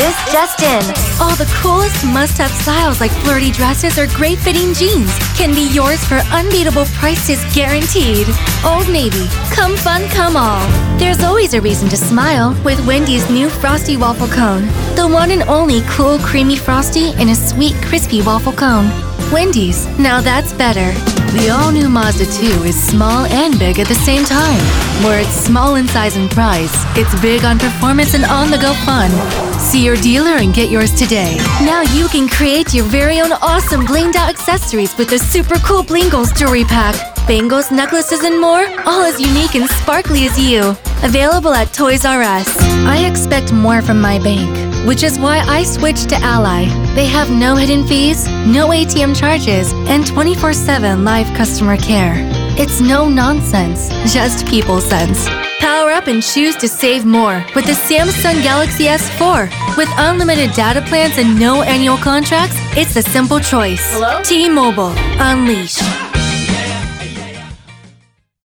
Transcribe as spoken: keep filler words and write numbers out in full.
news just in. All the coolest must-have styles like flirty dresses or great-fitting jeans can be yours for unbeatable prices guaranteed. Old Navy, come fun, come all. There's always a reason to smile with Wendy's new Frosty Waffle Cone. The one and only cool, creamy Frosty in a sweet, crispy waffle cone. Wendy's, now that's better. The all-new Mazda two is small and big at the same time. Where it's small in size and price, it's big on performance and on-the-go fun. See your dealer and get yours today. Now you can create your very own awesome blinged-out accessories with the super cool Blingles jewelry pack. Bangles, necklaces, and more, all as unique and sparkly as you. Available at Toys R Us. I expect more from my bank, which is why I switched to Ally. They have no hidden fees, no A T M charges, and twenty-four seven live customer care. It's no nonsense, just people sense. Power up and choose to save more with the Samsung Galaxy S four. With unlimited data plans and no annual contracts, it's a simple choice. Hello? T-Mobile, unleash.